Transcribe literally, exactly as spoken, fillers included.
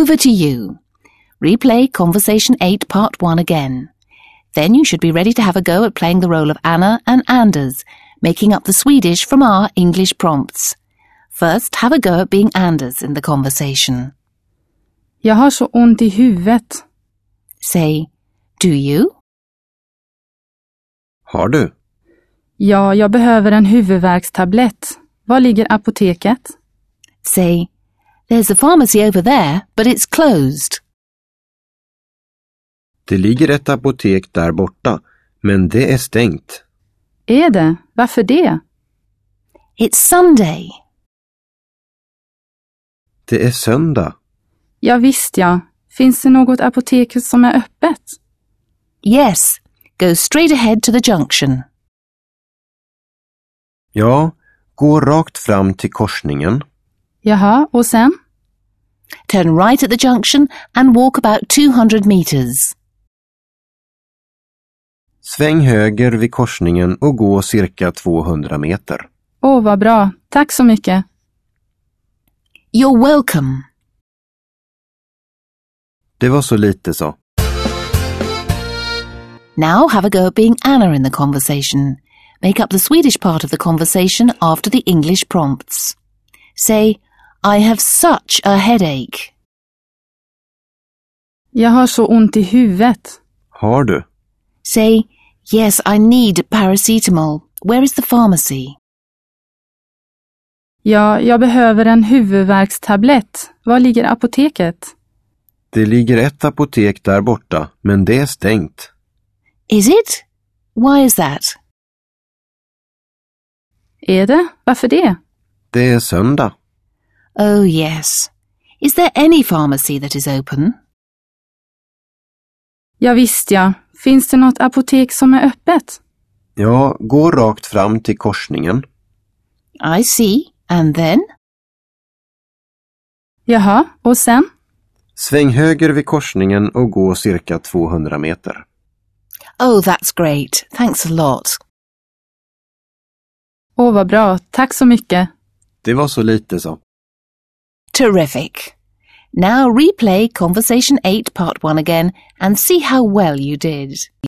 over to you. Replay Conversation eight Part one again. Then you should be ready to have a go at playing the role of Anna and Anders, making up the Swedish from our English prompts. First, have a go at being Anders in the conversation. Jag har så ont i huvudet. Say, do you? Har du? Ja, jag behöver en huvudvärkstablett. Var ligger apoteket? Say, there's a pharmacy over there, but it's closed. Det ligger ett apotek där borta, men det är stängt. Är det? Varför det? It's Sunday. Det är söndag. Ja visst ja. Finns det något apotek som är öppet? Yes, go straight ahead to the junction. Ja, gå rakt fram till korsningen. Jaha, och sen? Turn right at the junction and walk about two hundred meters. Sväng höger vid korsningen och gå cirka tvåhundra meter. Åh, vad bra. Tack så mycket. You're welcome. Det var så lite så. Now have a go at being Anna in the conversation. Make up the Swedish part of the conversation after the English prompts. Say, I have such a headache. Jag har så ont i huvudet. Har du? Say, yes, I need paracetamol. Where is the pharmacy? Ja, jag behöver en huvudvärkstablett. Var ligger apoteket? Det ligger ett apotek där borta, men det är stängt. Is it? Why is that? Är det? Varför det? Det är söndag. Oh, yes. Is there any pharmacy that is open? Ja visst ja. Finns det något apotek som är öppet? Ja, gå rakt fram till korsningen. I see. And then? Jaha, och sen? Sväng höger vid korsningen och gå cirka tvåhundra meter. Oh, that's great. Thanks a lot. Åh, vad bra. Tack så mycket. Det var så lite så. Terrific. Now replay Conversation eight Part one again and see how well you did.